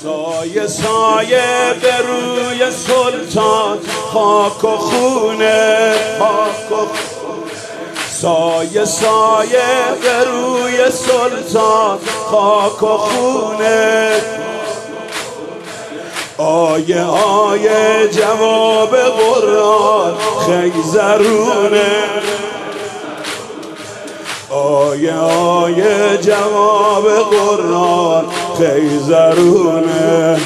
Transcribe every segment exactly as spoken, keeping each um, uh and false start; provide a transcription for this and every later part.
سایه سایه به روی سلطان خاک و خونه، خاک و خونه. سایه سایه به روی سلطان خاک و خونه. آیه آیه جواب قرآن خیزرونه. آیه آیه جواب قرآن خیزرونه.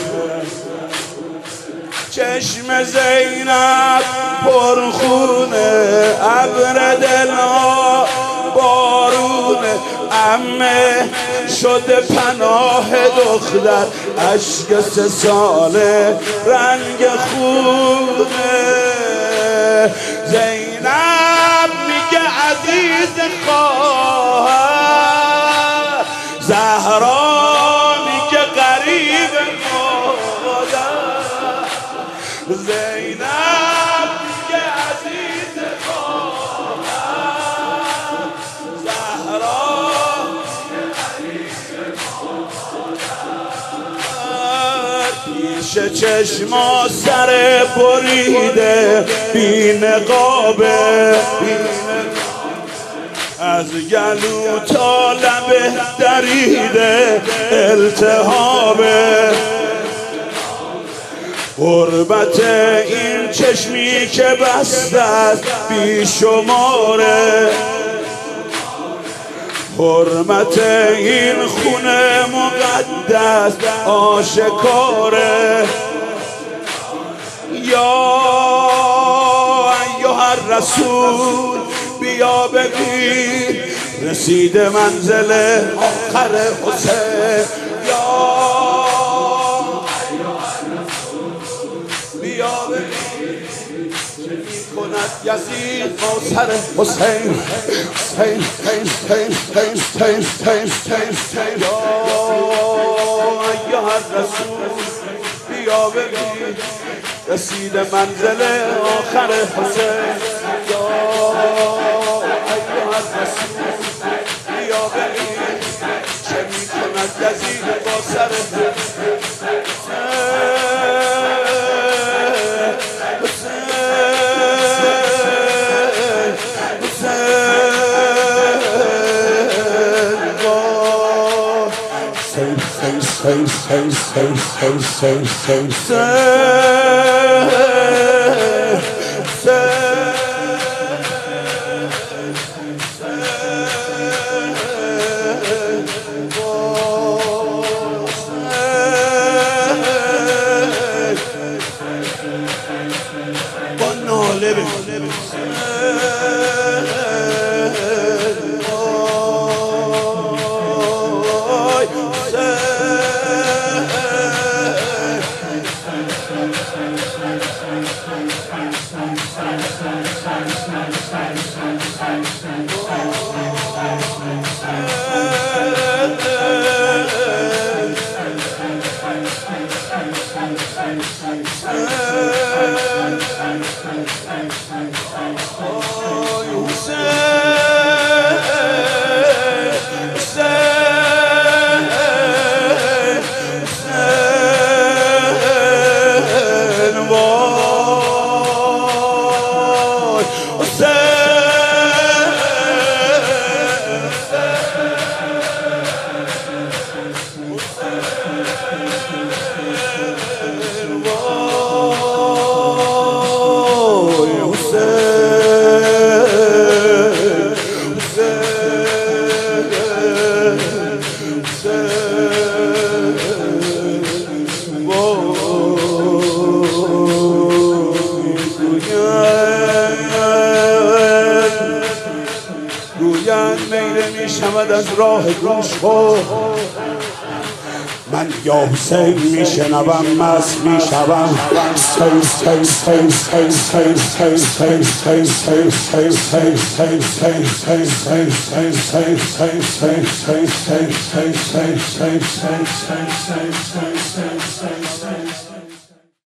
چشم زینب پرخونه، ابر دلها بارونه. عمه شده پناه دختر، اشک سه ساله رنگ خونه. زینب میگه عزیز خواهر، زهرا میگه غریب مادر. زینب میگه عزیز خواهر، زهرا میگه غریب مادر. پیش چشما سر بریده بی نقابه، از گلو تا لبه دریده التهابه. غربت این چشمی که بسته است بی شماره، حرمت این خونه مقدس آشکاره. یا ایها الرسول بیا ببین رسید منزل آخر حسین. یا بیا ببین چه میکند یزید با سر حسین. حسین حسین حسین حسین حسین حسین. یا ایها الرسول بیا ببین رسید منزل آخر حسین. یا ایها الرسول بیا ببین چه میکند یزید با سر Say, say, say, say, say, say, say, say. میشود از راه گوش خود، من یا حسین میشنوم مست میشوم. سی سی سی سی سی سی سی سی سی سی سی سی سی سی سی سی سی